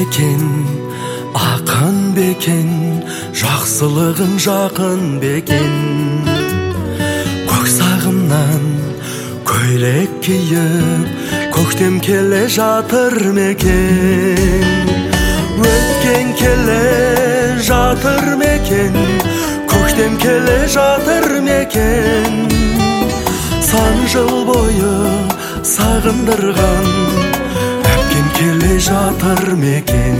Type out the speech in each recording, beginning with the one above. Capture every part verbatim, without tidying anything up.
бекен, ақын бекен, жақсылығың жақын бекен. Көк сағымнан көйлек киіп, көктем келе жатыр мекен. Өткен келе жатыр мекен, көктем келе жатыр мекен. Сан жыл бойы сағындырған әпкем келе жатыр мекен.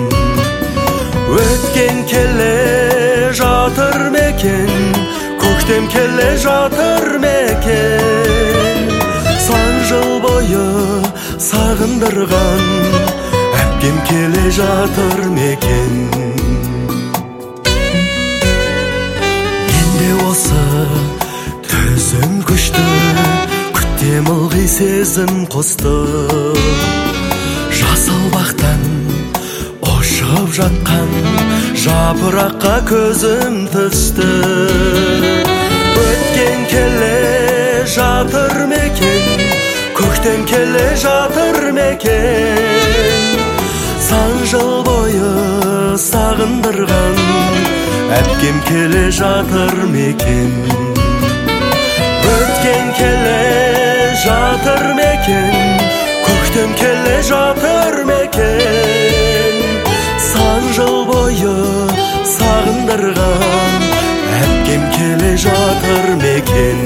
Өткен келе жатыр мекен, көктем келе жатыр мекен. Сан жыл бойы сағындырған әпкем келе жатыр мекен. Менде осы төзім күшті, күттем ылғи сезім қосты. Жасыл бақтан ұшып жатқан жапыраққа көзім түсті. Өткен келе жатыр мекен, көктем келе жатыр мекен. Сан жыл бойы сағындырған әпкем келе жатыр мекен. Өткен келе жатыр мекен, көктем келе жатыр мекен. Сан жыл бойы сағындырған әпкем келе жатыр мекен.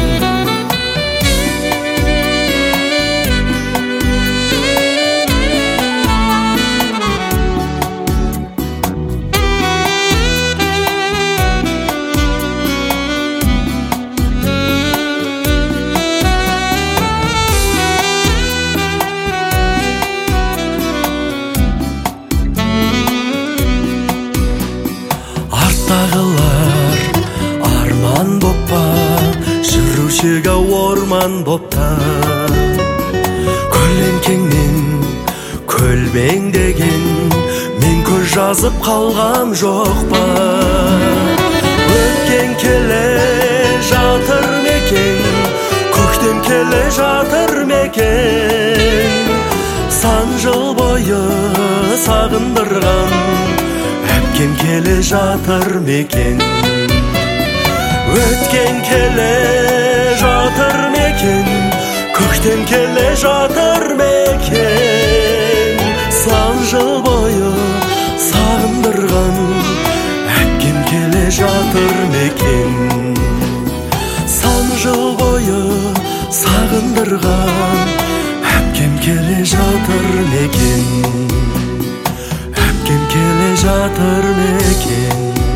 Арттағылар арман боппа, жүрушіға орман бопта. Көлеңкеңнен көлбең деген мен көз жазып қалғам жоқ па. Өткен келе жатыр мекен, көктем келе жатыр мекен. Сан жыл бойы сағындырған әпкем келе жатыр мекен. Өткен келе жатыр мекен, көктем келе жатыр мекен. Сан жыл бойы сағындырған әпкем келе жатыр мекен. Сан жыл бойы сағындырған әпкем келе жатыр мекен. Әпкем келе жатыр мекен.